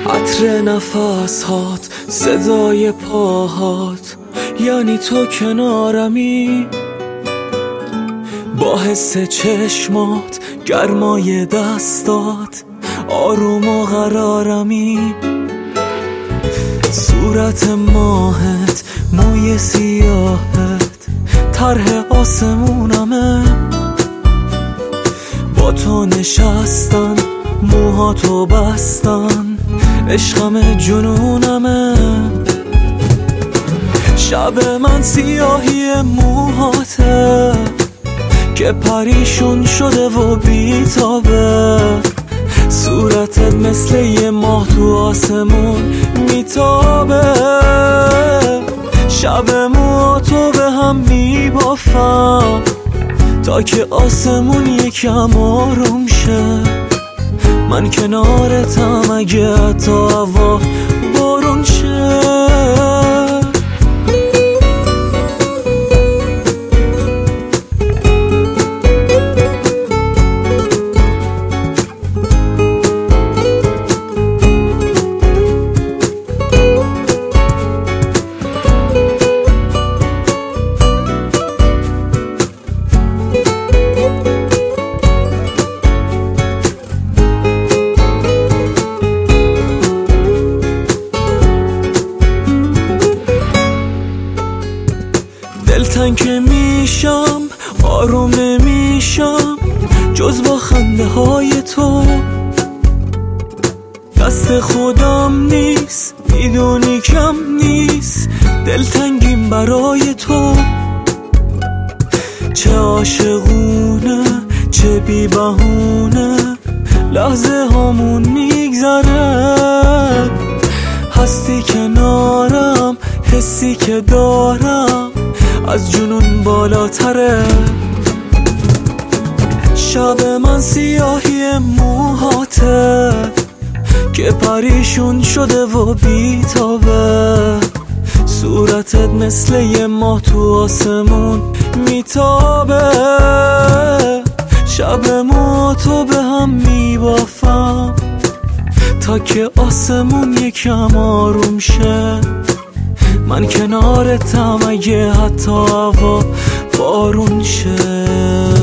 عطر نفس هات، صدای پاهات، یعنی تو کنارمی. با حس چشمات، گرمای دستات، آروم و قرارمی. صورت ماهت، موی سیاهت، طرح آسمونمه. با تو نشستن، موهاتو بستن، عشقم جنونمه. شب من سیاهی موهاته که پریشون شده و بیتابه. صورتت مثل یه ماه تو آسمون میتابه. شب موهاتو به هم میبافم تا که آسمون یکم آروم شه. من کنارتم اگه حتی هوا بارون شه. دلتنگ که میشم، آروم نمیشم جز با خنده های تو. دست خودم نیست، میدونی کم نیست دلتنگیم برای تو. چه عاشقونه، چه بی بهونه لحظه هامون میگذره. هستی کنارم، حسی که دارم از جنون بالاتره. شب من سیاهی موهاته که پریشون شده و بیتابه. صورتت مثل یه ماه تو آسمون میتابه. شب موهاتو به هم میبافم تا که آسمون یکم آروم شه. من کنارتم اگه حتی هوا بارون شه.